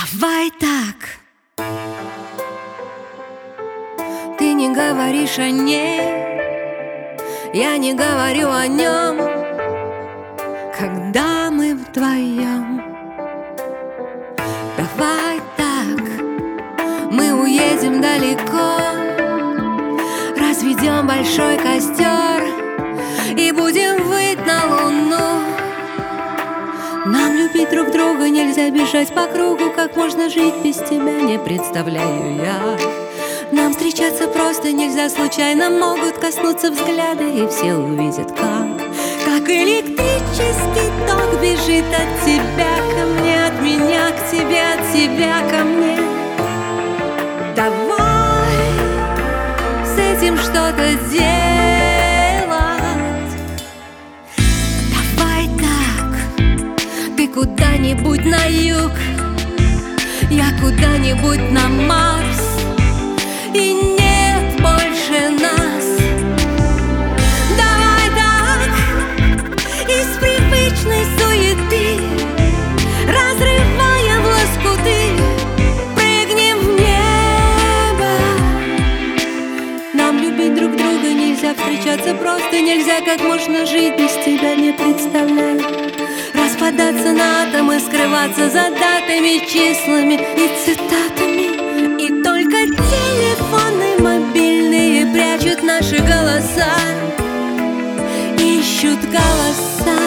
Давай так. Ты не говоришь о ней, я не говорю о нем. Когда мы вдвоем, давай так. Мы уедем далеко, разведем большой костер и будем выть на луну. Нам любить друг друга нельзя, бежать по кругу. Как можно жить без тебя, не представляю я. Нам встречаться просто нельзя, случайно могут коснуться взгляда, и все увидят, как электрический ток бежит от тебя ко мне, от меня к тебе, от тебя ко мне. Давай с этим что-то делать. Давай так. Ты куда-нибудь на юг, я куда-нибудь на Марс, и нет больше нас. Давай так, из привычной суеты, разрывая в лоскуты, прыгнем в небо. Нам любить друг друга нельзя, встречаться просто нельзя. Как можно жить без тебя, не представляю. Распадаться на атомы, скрываться за датами, числами и цитатами. И только телефоны мобильные прячут наши голоса, ищут голоса.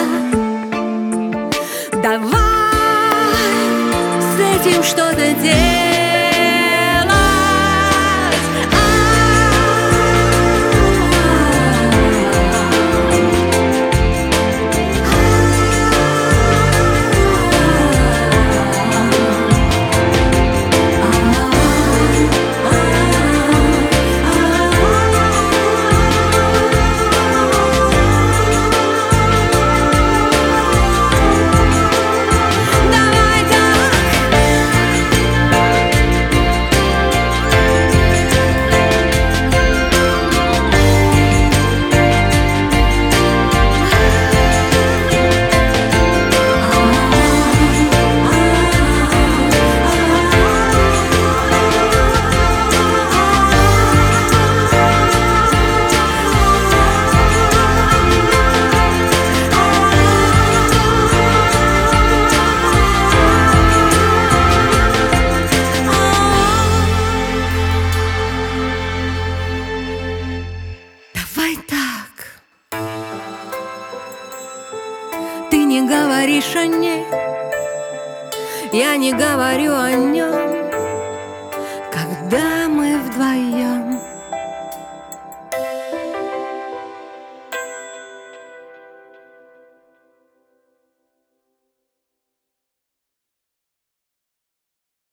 Давай с этим что-то делать. Давай так. Ты не говоришь о ней, я не говорю о нем.